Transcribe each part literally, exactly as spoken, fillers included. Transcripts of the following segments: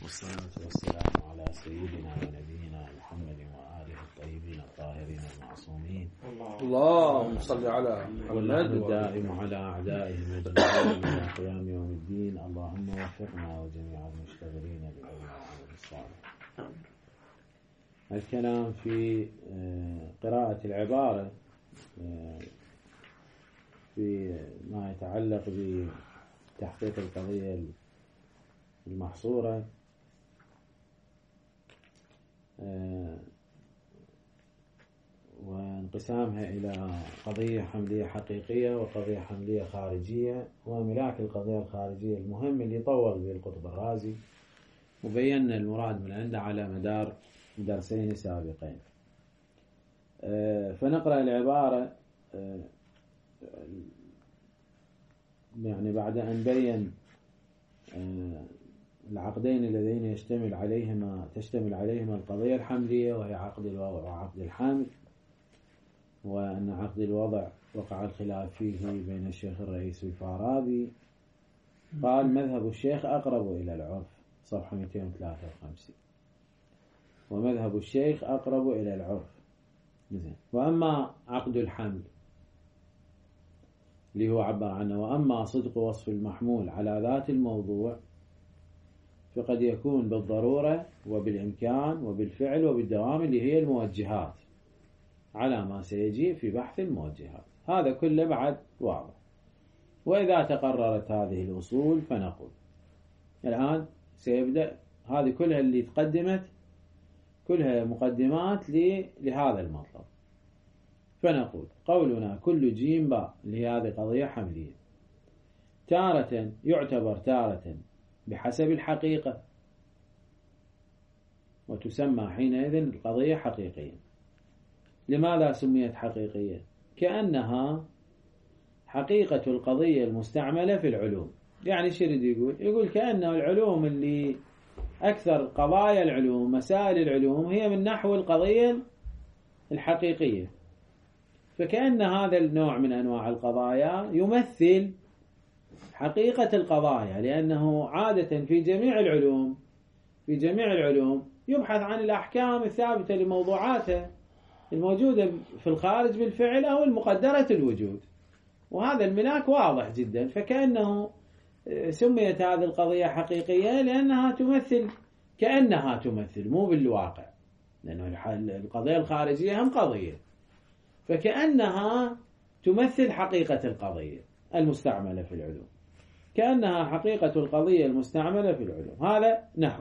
والصلاة والسلام على سيدنا ونبينا محمد وآله الطيبين الطاهرين المعصومين. اللهم صل على محمد الدائم على أعدائهم يدرسون إلى قيام يوم الدين. اللهم وفقنا وجميع المشتغلين بالعلم والعمل الصالح. الكلام في قراءة العبارة في ما يتعلق بتحقيق القضية المحصورة وانقسامها إلى قضية حملية حقيقية وقضية حملية خارجية وملاك القضية الخارجية المهم اللي طول به القطب الرازي، وبينا المراد من عنده على مدار درسين سابقين. فنقرأ العبارة يعني بعد أن بين العقدين اللذين يشتمل عليهما تشتمل عليهما القضية الحملية، وهي عقد الوضع وعقد الحمل، وأن عقد الوضع وقع الخلاف فيه بين الشيخ الرئيس والفارابي. قال مذهب الشيخ أقرب إلى العرف، صفحة مئتين وثلاثة وخمسين، ومذهب الشيخ أقرب إلى العرف. وأما عقد الحمل اللي هو عبر عنه، وأما صدق وصف المحمول على ذات الموضوع فقد يكون بالضرورة وبالإمكان وبالفعل وبالدوام اللي هي الموجهات، على ما سيجي في بحث الموجهات. هذا كله بعد واضح. وإذا تقررت هذه الأصول فنقول الآن سيبدأ هذه كلها اللي تقدمت كلها مقدمات لهذا المطلب. فنقول قولنا كل جيم باء لهذه قضية حملية تارة يعتبر تارة بحسب الحقيقة، وتسمى حينئذ القضية حقيقية. لماذا سميت حقيقية؟ كأنها حقيقة القضية المستعملة في العلوم. يعني شو يريد يقول؟ يقول كأنه العلوم اللي أكثر قضايا العلوم مسائل العلوم هي من نحو القضية الحقيقية، فكأن هذا النوع من أنواع القضايا يمثل حقيقة القضايا، لأنه عادة في جميع العلوم في جميع العلوم يبحث عن الأحكام الثابتة لموضوعاتها الموجودة في الخارج بالفعل أو المقدرة الوجود، وهذا الملاك واضح جدا. فكأنه سميت هذه القضية حقيقية لأنها تمثل كأنها تمثل مو بالواقع، لأنه القضية الخارجية هم قضية، فكأنها تمثل حقيقة القضية المستعملة في العلوم، كأنها حقيقة القضية المستعملة في العلوم. هذا نحو.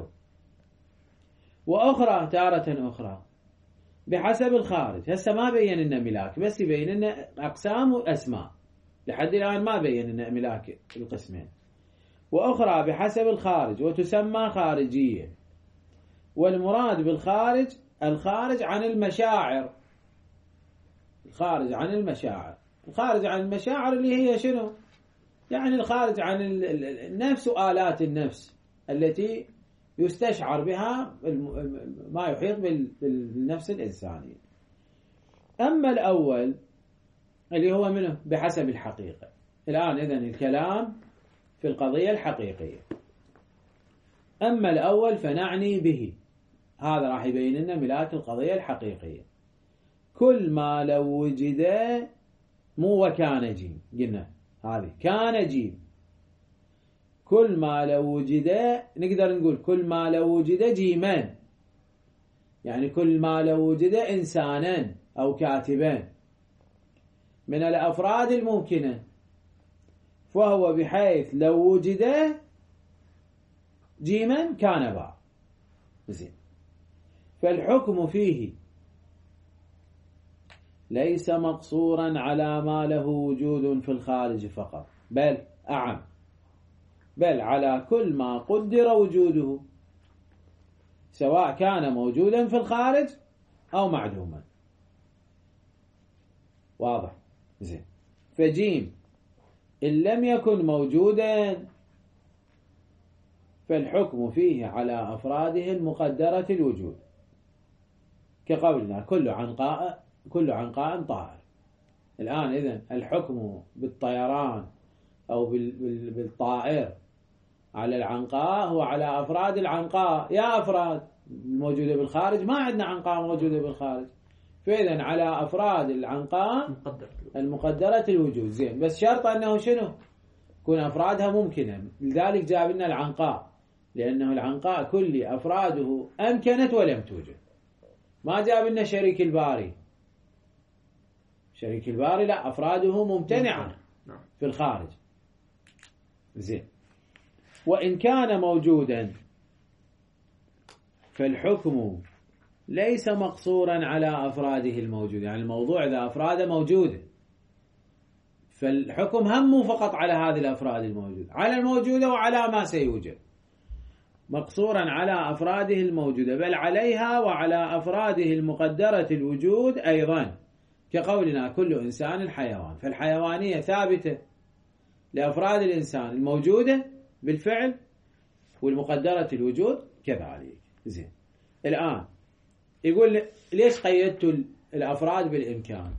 وأخرى تارة أخرى بحسب الخارج. هسه ما بين لنا ملاك، بس يبين لنا أقسام وأسماء، لحد الآن ما بين لنا ملاك القسمين. وأخرى بحسب الخارج وتسمى خارجية، والمراد بالخارج الخارج عن المشاعر الخارج عن المشاعر الخارج عن المشاعر اللي هي شنو؟ يعني الخارج عن النفس وآلات النفس التي يستشعر بها ما يحيط بالنفس الإنسانية. أما الأول اللي هو منه بحسب الحقيقة. الآن إذن الكلام في القضية الحقيقية. أما الأول فنعني به، هذا راح يبين لنا ملاك القضية الحقيقية. كل ما لو وجد مو وكان جيم، قلنا هذه كان جيم. كل ما لو وجد نقدر نقول كل ما لو وجد جيمان، يعني كل ما لو وجد إنسانا أو كاتبان من الأفراد الممكنة، فهو بحيث لو وجد جيما كان باء. زين. فالحكم فيه ليس مقصورا على ما له وجود في الخارج فقط، بل أعم، بل على كل ما قدر وجوده، سواء كان موجودا في الخارج أو معدوما. واضح؟ زين. فجيم إن لم يكن موجودا فالحكم فيه على أفراده المقدرة الوجود، كقولنا كل عنقاء كل عنقاء طائر. الآن إذن الحكم بالطيران أو بالطائر على العنقاء هو على أفراد العنقاء. يا أفراد موجودة بالخارج، ما عندنا عنقاء موجودة بالخارج، فإذا على أفراد العنقاء المقدرة الوجود. زين، بس شرط أنه شنو؟ يكون أفرادها ممكنة. لذلك جاب لنا العنقاء، لأنه العنقاء كل أفراده أمكنت ولم توجد. ما جاب لنا شريك الباري. شريك الباري لا، أفراده ممتنعة في الخارج. زين، وإن كان موجودا فالحكم ليس مقصورا على أفراده الموجودة. يعني الموضوع إذا أفراده موجودة، فالحكم هم فقط على هذه الأفراد الموجودة، على الموجودة وعلى ما سيوجد، مقصورا على أفراده الموجودة، بل عليها وعلى أفراده المقدرة الوجود أيضا، كقولنا كل إنسان حيوان. فالحيوانية ثابتة لأفراد الإنسان الموجودة بالفعل والمقدرة الوجود كذلك. زين، الآن يقول ليش قيدت الأفراد بالإمكان؟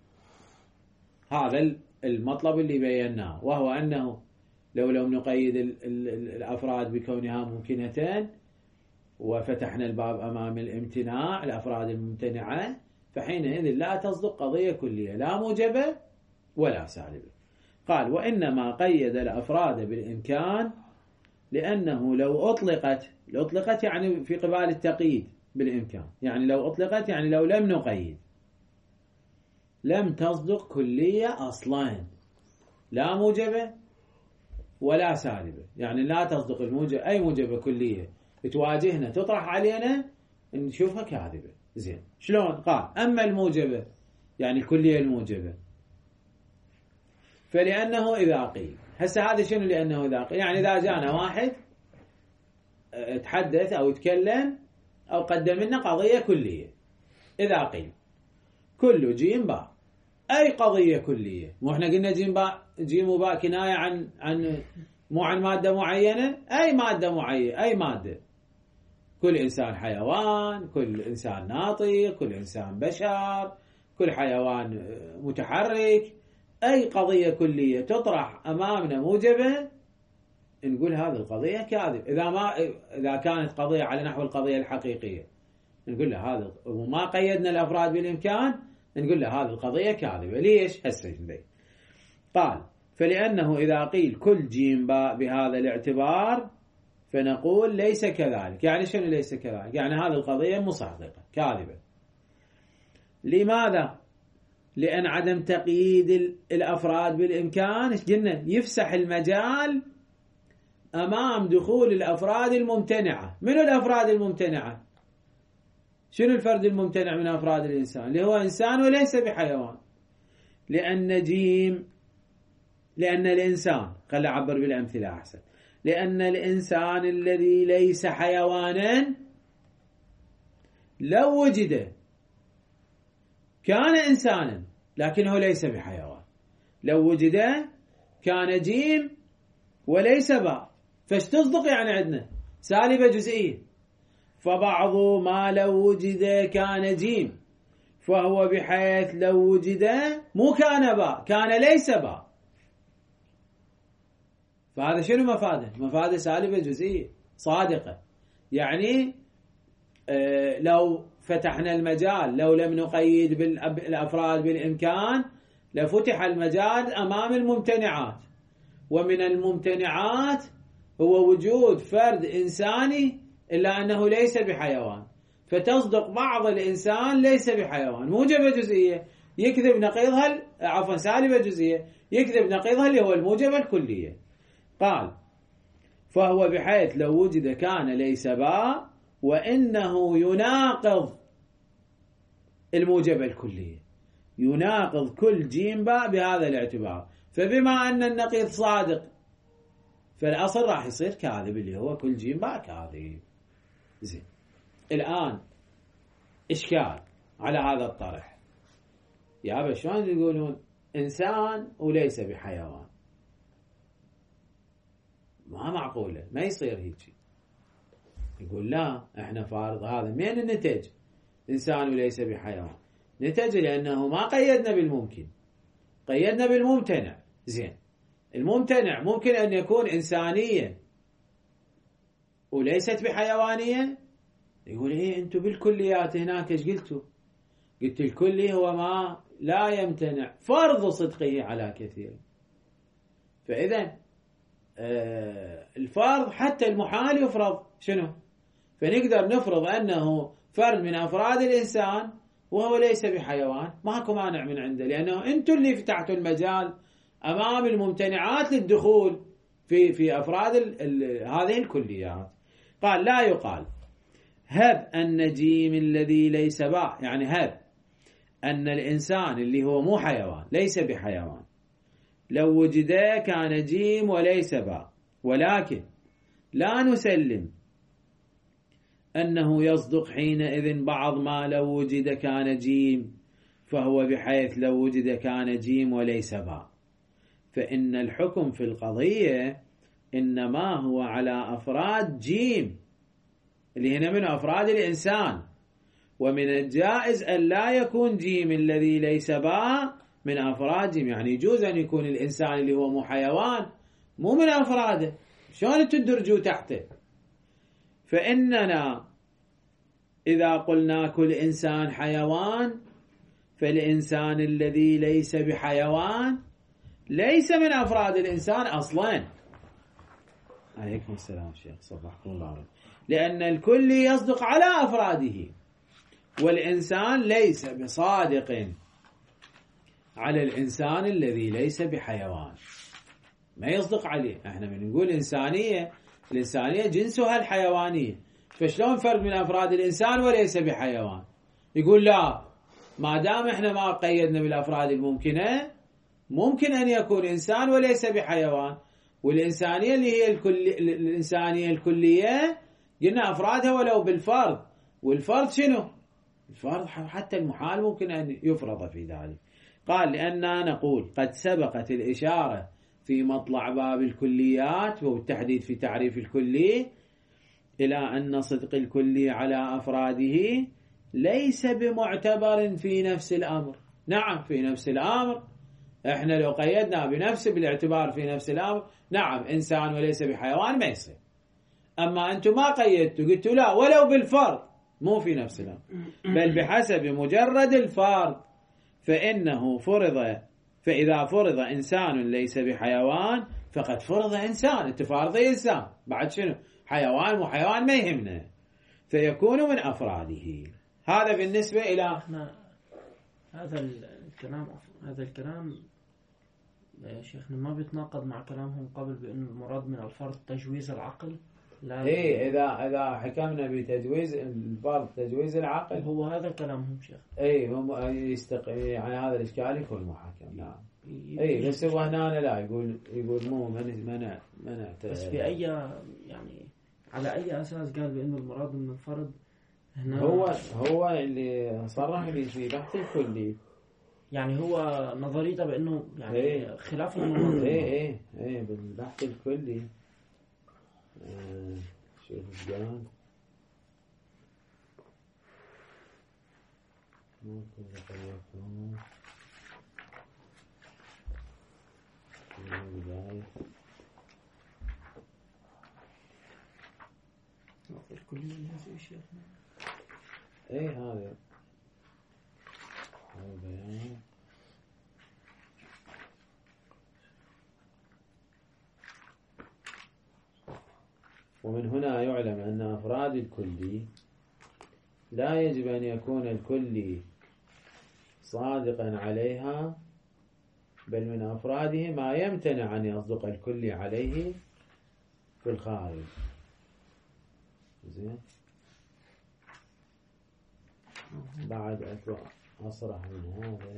هذا المطلب اللي بيناه، وهو أنه لو لم نقيد الأفراد بكونها ممكنتين وفتحنا الباب أمام الامتناع، الأفراد الممتنعة، فحينئذ لا تصدق قضية كلية لا موجبة ولا سالبة. قال وإنما قيد الأفراد بالإمكان لأنه لو أطلقت، لو أطلقت يعني في قبال التقييد بالإمكان، يعني لو أطلقت يعني لو لم نقيد لم تصدق كلية أصلا، لا موجبة ولا سالبة. يعني لا تصدق الموجبة، أي موجبة كلية تواجهنا تطرح علينا نشوفها كاذبة. زين، شلون؟ قال أما الموجبة يعني الكلية الموجبة فلأنه إذا قيل. هسه هذا شنو لأنه إذا قيل؟ يعني إذا جانا واحد تحدث أو تكلم أو قدم لنا قضية كلية، إذا قيل كل جيم باء، أي قضية كلية، مو إحنا قلنا جيم باء، جيم وباء كناية عن عن مو عن مادة معينة، أي مادة معينة، أي مادة، كل إنسان حيوان، كل إنسان ناطق، كل إنسان بشر، كل حيوان متحرك، أي قضية كلية تطرح أمامنا موجبة نقول هذه القضية كاذب. إذا ما إذا كانت قضية على نحو القضية الحقيقية نقول له هذا، وما قيدنا الأفراد بالإمكان نقول له هذه القضية كاذبة. ليش؟ هسه قال فلأنه إذا قيل كل جيم باء بهذا الاعتبار فنقول ليس كذلك. يعني شنو ليس كذلك؟ يعني هذه القضية مصدقة كاذبة. لماذا؟ لأن عدم تقييد الأفراد بالإمكان ايش قلنا؟ يفسح المجال أمام دخول الأفراد الممتنعة. من الأفراد الممتنعة؟ شنو الفرد الممتنع من أفراد الإنسان؟ اللي هو إنسان وليس بحيوان. لأن جيم، لأن الإنسان، خلي أعبر بالأمثلة أحسن، لأن الإنسان الذي ليس حيوانا لو وجد كان إنسانا لكنه ليس بحيوان. لو وجد كان جيم وليس باء، فاش تصدق؟ يعني عندنا سالبة جزئية. فبعض ما لو وجد كان جيم فهو بحيث لو وجد مو كان باء، كان ليس باء. فهذا شنو مفاده؟ مفاده سالبة جزئية صادقة. يعني آه لو فتحنا المجال، لو لم نقيد بالأفراد بالإمكان لفتح المجال أمام الممتنعات، ومن الممتنعات هو وجود فرد إنساني إلا أنه ليس بحيوان، فتصدق بعض الإنسان ليس بحيوان، موجبة جزئية يكذب نقيضها، عفوا سالبة جزئية يكذب نقيضها اللي هو الموجبة الكلية. قال فهو بحيث لو وجد كان ليس باء، وإنه يناقض الموجبة الكلية، يناقض كل جيم باء بهذا الاعتبار. فبما أن النقيض صادق فالأصل راح يصير كاذب اللي هو كل جيم باء كاذب. زين، الآن إشكال على هذا الطرح. يا أبا شلون يقولون إنسان وليس بحيوان؟ ما معقولة، ما يصير هيك. يقول لا، احنا فارض هذا من النتج إنسان وليس بحيوان، نتج لأنه ما قيدنا بالممكن، قيدنا بالممتنع. زين، الممتنع ممكن أن يكون إنسانيا وليست بحيوانية؟ يقول إيه أنتم بالكليات هناك إيش قلتوا؟ قلت الكلي هو ما لا يمتنع فرض صدقه على كثير. فإذا آه الفرض حتى المحال يفرض شنو؟ فنقدر نفرض أنه فرد من أفراد الإنسان وهو ليس بحيوان، ماكو مانع من عنده، لأنه أنتم اللي فتحتوا المجال أمام الممتنعات للدخول في في أفراد ال ال هذه الكليات. قال لا يقال هب أن جيم الذي ليس باء، يعني هب أن الإنسان اللي هو مو حيوان ليس بحيوان لو وجد كان جيم وليس باء، ولكن لا نسلم أنه يصدق حينئذ بعض ما لو وجد كان جيم، فهو بحيث لو وجد كان جيم وليس باء، فإن الحكم في القضية إنما هو على أفراد جيم اللي هنا من أفراد الإنسان، ومن الجائز أن لا يكون جيم الذي ليس باء من أفراد جيم. يعني يجوز أن يكون الإنسان اللي هو مو حيوان مو من أفراده، شلون تدرجوا تحته؟ فإننا إذا قلنا كل إنسان حيوان فالإنسان الذي ليس بحيوان ليس من أفراد الإنسان أصلا. عليكم السلام شيخ، صبحكم الله. لأن الكل يصدق على أفراده، والإنسان ليس بصادق على الإنسان الذي ليس بحيوان، ما يصدق عليه. احنا من نقول إنسانية، الإنسانية جنسها الحيوانية، فشلون فرد من أفراد الإنسان وليس بحيوان؟ يقول لا، ما دام احنا ما قيدنا بالأفراد الممكنة ممكن أن يكون إنسان وليس بحيوان. والإنسانية اللي هي الكل... الإنسانية الكلية قلنا أفرادها ولو بالفرد، والفرد شنو؟ الفرد حتى المحال ممكن أن يفرض في ذلك. قال لأننا نقول قد سبقت الإشارة في مطلع باب الكليات والتحديد في تعريف الكلي إلى أن صدق الكلي على أفراده ليس بمعتبر في نفس الأمر. نعم في نفس الأمر احنا لو قيدنا بنفس بالاعتبار في نفس الأمر نعم إنسان وليس بحيوان ما يصير. أما أنتم ما قيدتوا، قلتوا لا ولو بالفرد، مو في نفس الأمر بل بحسب مجرد الفرد، فإنه فرض فإذا فرض إنسان ليس بحيوان فقد فرض إنسان. انت فارضي إنسان بعد شنو؟ حيوان مو حيوان ما يهمنا، فيكون من أفراده. هذا بالنسبة إلى هذا الكلام. هذا الكلام يا شيخنا ما بيتناقض مع كلامهم قبل بأن المراد من الفرد تجويز العقل. لا إيه إذا إذا حكمنا بتجويز الفرد تجويز العقل هو هذا كلامهم شيخ. إيه هم يستق يعني هذا الإشكال يكون محاكم. نعم إيه بس هو هنا لا يقول يقول مو منع منع بس في أي يعني على أي أساس قال بأنه المراد من الفرد هنا؟ هو هو اللي صرح لي في بحث الكلي، يعني هو نظريته بأنه يعني إيه خلاف النظرية. إيه إيه إيه بالبحث الكلي. آه شوف قال ممكن يكون في البداية الكلية هذا شيء. إيه هذا هذا بيان. ومن هنا يعلم أن أفراد الكلي لا يجب أن يكون الكلي صادقا عليها، بل من أفراده ما يمتنع أن يصدق الكلي عليه في الخارج. زين بعد أصرح من هذا.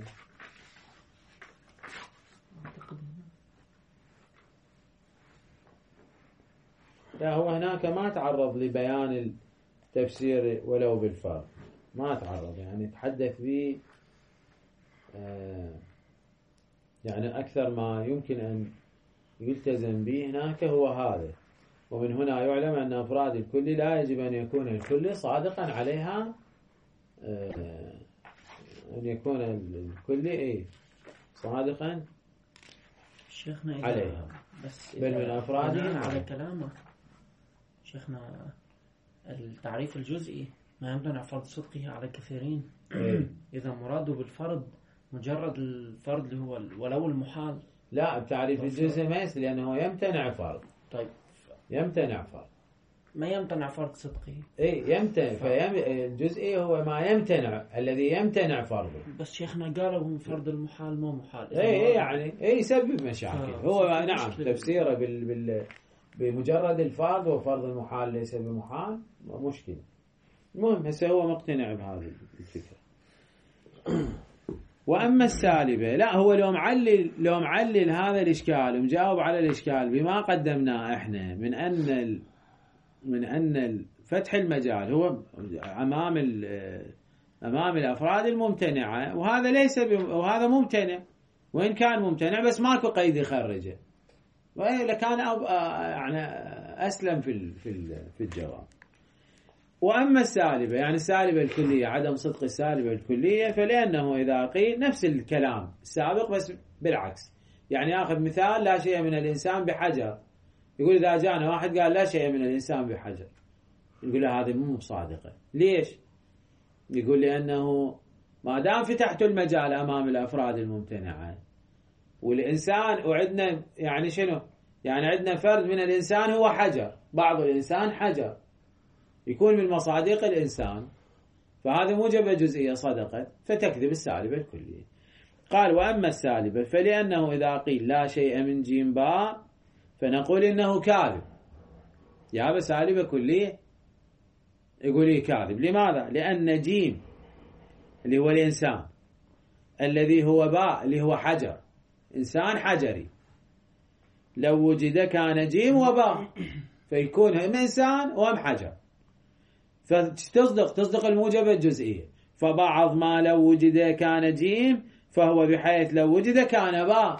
لا هو هناك ما تعرض لبيان التفسير ولو بالفرد، ما تعرض يعني تحدث به آه يعني أكثر ما يمكن أن يلتزم به هناك هو هذا. ومن هنا يعلم أن أفراد الكل لا يجب أن يكون الكل صادقا عليها، آه أن يكون الكل إيه صادقا شيخنا عليها، بس بل من أفراده على كلامه شيخنا التعريف الجزئي ما يمتنع فرض صدقه على كثيرين. إذا مراده بالفرض مجرد الفرض اللي هو ولو المحال. لا التعريف الجزئي ما يصير لأنه يمتنع فرض. طيب يمتنع فرض ما يمتنع فرض صدقه. اي يمتنع فيم... الجزئي هو ما يمتنع الذي يمتنع فرضه. بس شيخنا قالوا فرض المحال مو محال. اي اي يعني اي يسبب مشاكل. هو نعم تفسيره بال... بال... بمجرد الفرض وفرض المحال ليس بمحال مشكلة. المهم هسه هو مقتنع بهذه الفكرة. وأما السالبة لا هو لو معلل لو معلل هذا الإشكال ومجاوب على الإشكال بما قدمناه إحنا من أن ال... من أن فتح المجال هو أمام أمام الأفراد الممتنعة وهذا ليس ب... وهذا ممتنع وإن كان ممتنع بس ماكو قيد يخرجه لكان أب... يعني أسلم في ال... في ال... في الجواب. وأما السالبة يعني السالبة الكلية عدم صدق السالبة الكلية فلأنه إذا قيل نفس الكلام السابق بس بالعكس. يعني آخذ مثال لا شيء من الإنسان بحجر. يقول إذا جاءنا واحد قال لا شيء من الإنسان بحجر يقول له هذه مو صادقة. ليش؟ يقول لأنه ما دام فتحت المجال أمام الأفراد الممتنعة والإنسان وعندنا يعني شنو يعني عندنا فرد من الإنسان هو حجر بعض الإنسان حجر يكون من مصادق الإنسان فهذا موجبة جزئية صدقت فتكذب السالبة الكلية. قال وأما السالبة فلأنه إذا قيل لا شيء من جيم باء فنقول إنه كاذب. يا سالبة كلية يقول لي كاذب. لماذا؟ لأن جيم اللي هو الإنسان الذي هو باء اللي هو حجر إنسان حجري لو وجد كان جيم وباء فيكون هم إنسان وهم حجر فتصدق تصدق الموجبة الجزئية. فبعض ما لو وجد كان جيم فهو بحيث لو وجد كان باء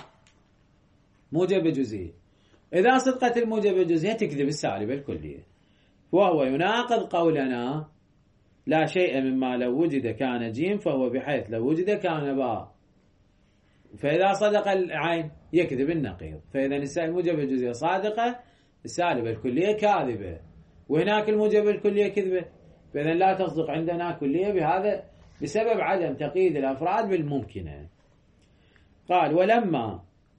موجبة جزئية. إذا صدقت الموجبة الجزئية تكذب السالبة الكلية وهو يناقض قولنا لا شيء مما لو وجد كان جيم فهو بحيث لو وجد كان باء. فإذا صدق العين يكذب النقيض. فإذا الموجبة الجزئية صادقة السالبة الكلية كاذبة وهناك الموجبة الكلية كذبة. فإذا لا تصدق عندنا كلية بهذا بسبب عدم تقييد الأفراد بالممكنة. قال ولما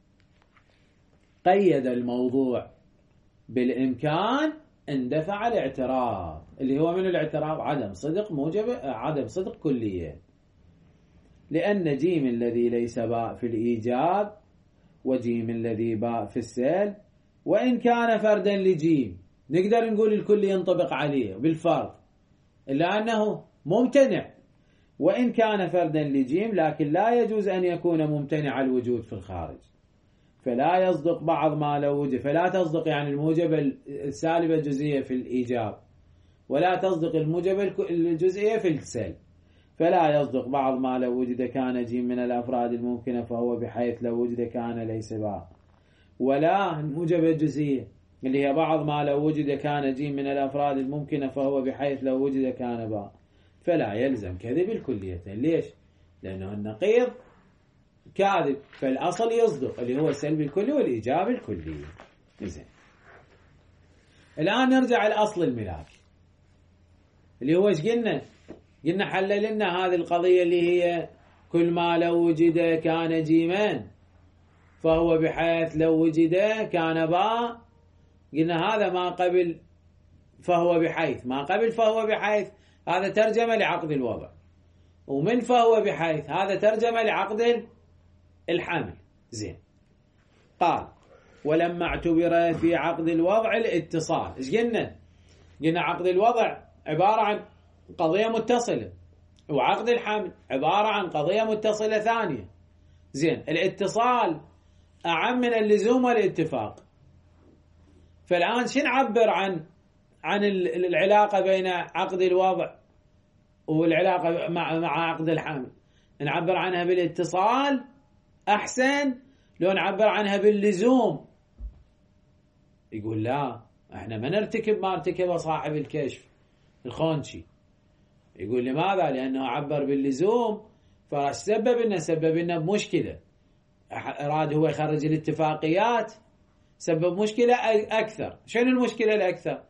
قيد الموضوع بالإمكان اندفع الاعتراض اللي هو من الاعتراض عدم صدق موجبة عدم صدق كلية. لأن جيم الذي ليس باء في الإيجاب وجيم الذي باء في السلب وإن كان فردا لجيم نقدر نقول الكل ينطبق عليه بالفرض إلا أنه ممتنع وإن كان فردا لجيم لكن لا يجوز أن يكون ممتنع الوجود في الخارج فلا يصدق بعض ما لو وجد. فلا تصدق يعني الموجبة السالبة الجزئية في الإيجاب ولا تصدق الموجبة الجزئية في السلب. فلا يصدق بعض ما لو وجد كان جيم من الأفراد الممكنة فهو بحيث لو وجد كان ليس باء. ولا الموجبة الجزئية اللي هي بعض ما لو وجد كان جيم من الأفراد الممكنة فهو بحيث لو وجد كان باء. فلا يلزم كذب الكليتين. ليش؟ لأنه النقيض كاذب فالأصل يصدق اللي هو السلب الكلي والإيجاب الكلي. زين الآن نرجع الأصل الملاك اللي هو ايش قلنا؟ قلنا حلل لنا هذه القضية اللي هي كل ما لو وجد كان جيمان فهو بحيث لو وجد كان باء. قلنا هذا ما قبل فهو بحيث ما قبل فهو بحيث هذا ترجمة لعقد الوضع ومن فهو بحيث هذا ترجمة لعقد الحمل. زين قال ولما اعتبر في عقد الوضع الاتصال ايش قلنا؟ قلنا عقد الوضع عبارة عن قضية متصلة وعقد الحمل عبارة عن قضية متصلة ثانية. زين الاتصال أعم من اللزوم والاتفاق. فالآن شو نعبر عن عن العلاقة بين عقد الوضع والعلاقة مع مع عقد الحمل؟ نعبر عنها بالاتصال أحسن لو نعبر عنها باللزوم. يقول لا احنا ما نرتكب ما ارتكبه صاحب الكشف الخونشي. يقول لماذا؟ لأنه عبر باللزوم فسبب لنا سبب لنا بمشكلة. أراد هو يخرج الاتفاقيات سبب مشكلة أكثر. شنو المشكلة الأكثر؟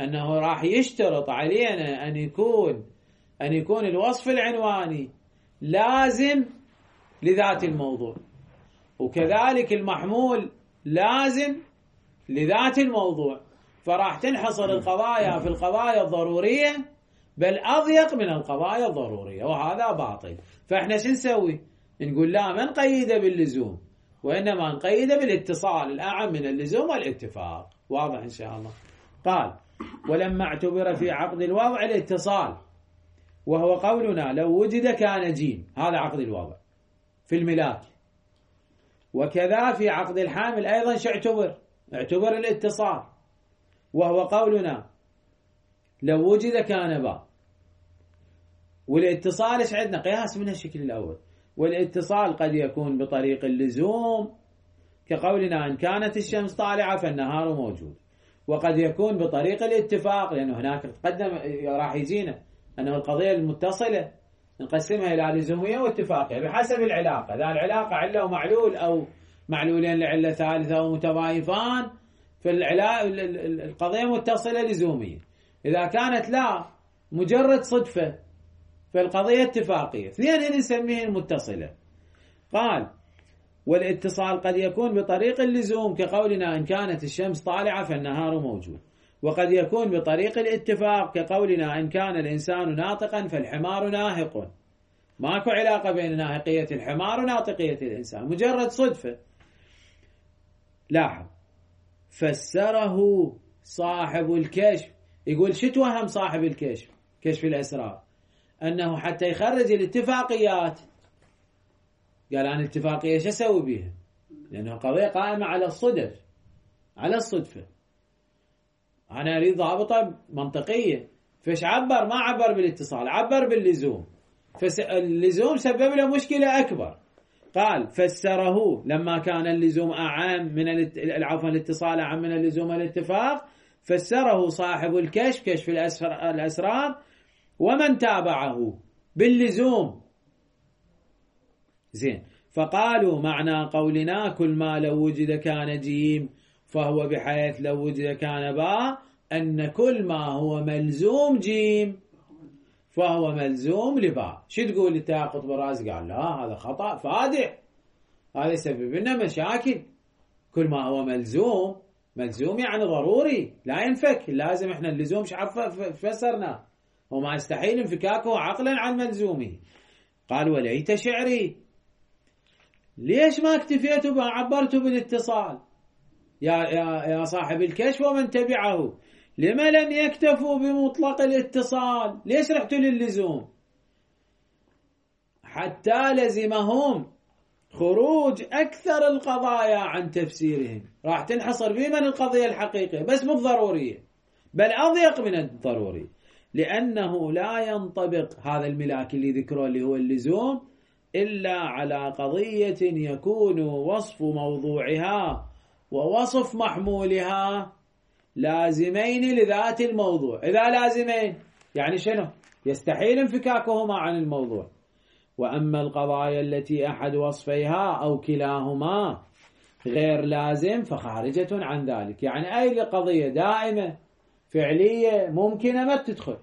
أنه راح يشترط علينا أن يكون أن يكون الوصف العنواني لازم لذات الموضوع، وكذلك المحمول لازم لذات الموضوع، فراح تنحصر القضايا في القضايا الضرورية بل أضيق من القضايا الضرورية، وهذا باطل. فإحنا شو نسوي؟ نقول لا، ما نقيده باللزوم، وإنما نقيده بالاتصال الأعم من اللزوم والاتفاق. واضح إن شاء الله. قال: ولما اعتبر في عقد الوضع الاتصال، وهو قولنا لو وجد كان جيم، هذا عقد الوضع في الملاك. وكذا في عقد الحامل أيضا شو اعتبر؟ اعتبر الاتصال، وهو قولنا لو وجد كان با. والاتصال ايش عندنا؟ قياس من الشكل الأول. والاتصال قد يكون بطريق اللزوم كقولنا إن كانت الشمس طالعة فالنهار موجود، وقد يكون بطريق الاتفاق، لأنه هناك تقدم راح يجينا أنه القضية المتصلة نقسمها إلى لزومية واتفاقية بحسب العلاقة، إذا العلاقة علة ومعلول أو معلولين لعلة ثالثة أو متضايفان فالقضية متصلة لزومية. إذا كانت لا مجرد صدفة فالقضية اتفاقية. اثنين نسميه المتصلة. قال: والاتصال قد يكون بطريق اللزوم كقولنا إن كانت الشمس طالعة فالنهار موجود، وقد يكون بطريق الاتفاق كقولنا إن كان الإنسان ناطقا فالحمار ناهق. ماكو علاقة بين ناهقية الحمار وناطقية الإنسان، مجرد صدفة. لاحظ: فسره صاحب الكشف. يقول شو توهم صاحب الكشف، كشف الأسرار؟ أنه حتى يخرج الاتفاقيات. قال أنا الاتفاقية شو أسوي بيها؟ لأنه قضية قائمة على الصدف، على الصدفة. أنا أريد ضابطة منطقية. فش عبر؟ ما عبر بالاتصال، عبر باللزوم. فاللزوم سبب له مشكلة أكبر. قال: فسره لما كان اللزوم أعم من العفو الاتصال أعم من اللزوم والاتفاق، فسره صاحب الكشف، كشف الأسرار، ومن تابعه باللزوم. زين. فقالوا معنى قولنا كل ما لو وجد كان جيم فهو بحيث لو وجد كان باء، أن كل ما هو ملزوم جيم فهو ملزوم لباء. شو تقول انت يا قطب الرازي؟ قال لا، هذا خطأ فادح، هذا يسبب لنا مشاكل. كل ما هو ملزوم، ملزوم يعني ضروري لا ينفك، لازم احنا اللزوم شعف فسرنا، وما يستحيل انفكاكه عقلا عن ملزومه. قال: وليت شعري، ليش ما اكتفيتوا وعبرتوا بالاتصال يا يا يا صاحب الكشف ومن تبعه؟ لما لم يكتفوا بمطلق الاتصال؟ ليش رحتوا للزوم؟ حتى لزمهم خروج أكثر القضايا عن تفسيرهم. راح تنحصر في من القضية الحقيقية بس مو الضرورية، بل أضيق من الضروري، لأنه لا ينطبق هذا الملاك اللي ذكره اللي هو اللزوم إلا على قضية يكون وصف موضوعها ووصف محمولها لازمين لذات الموضوع. إذا لازمين يعني شنو؟ يستحيل انفكاكهما عن الموضوع. وأما القضايا التي أحد وصفيها أو كلاهما غير لازم فخارجة عن ذلك. يعني أي قضية دائمة فعلية ممكنة ما تدخل.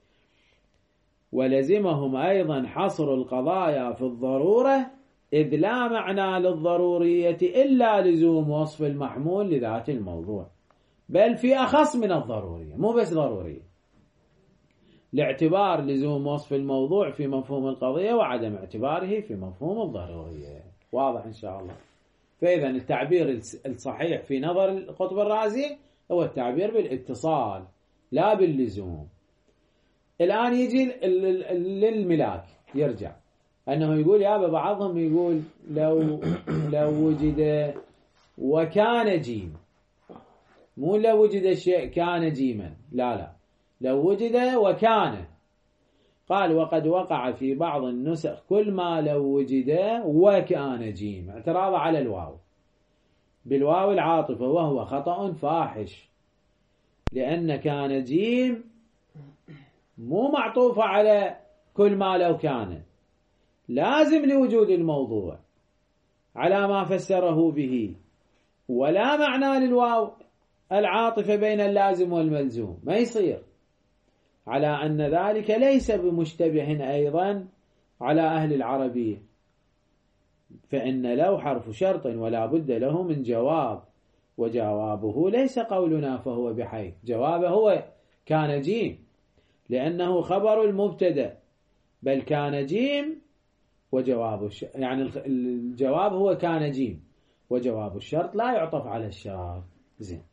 ولزمهم أيضا حصر القضايا في الضرورة، إذ لا معنى للضرورية إلا لزوم وصف المحمول لذات الموضوع، بل في أخص من الضرورية، مو بس ضرورية، لاعتبار لزوم وصف الموضوع في مفهوم القضية وعدم اعتباره في مفهوم الضرورية. واضح إن شاء الله. فإذا التعبير الصحيح في نظر القطب الرازي هو التعبير بالاتصال لا باللزوم. الآن يجي للملاك، يرجع أنه يقول يا بعضهم يقول لو لو وجد وكان جيم، مو لو وجد شيء كان جيما، لا لا، لو وجد وكان. قال: وقد وقع في بعض النسخ كل ما لو وجد وكان جيم، اعتراض على الواو بالواو العاطفة، وهو خطأ فاحش، لأن كان جيم مو معطوفة على كل ما لو كان، لازم لوجود الموضوع على ما فسره به، ولا معنى للواو العاطفة بين اللازم والملزوم، ما يصير، على أن ذلك ليس بمشتبه أيضا على أهل العربية، فإن لو حرف شرط ولا بد له من جواب، وجوابه ليس قولنا فهو بحيث، جوابه هو كان جيم لأنه خبر المبتدأ، بل كان جيم وجواب الشرط، يعني الجواب هو كان جيم وجواب الشرط لا يعطف على الشرط. زين.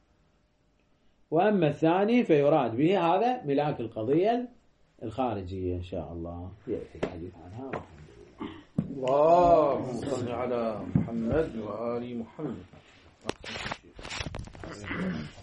وأما الثاني فيراد به هذا ملاك القضية الخارجية إن شاء الله يأتي الحديث عنها. والحمد لله. اللهم صل على محمد وآل محمد.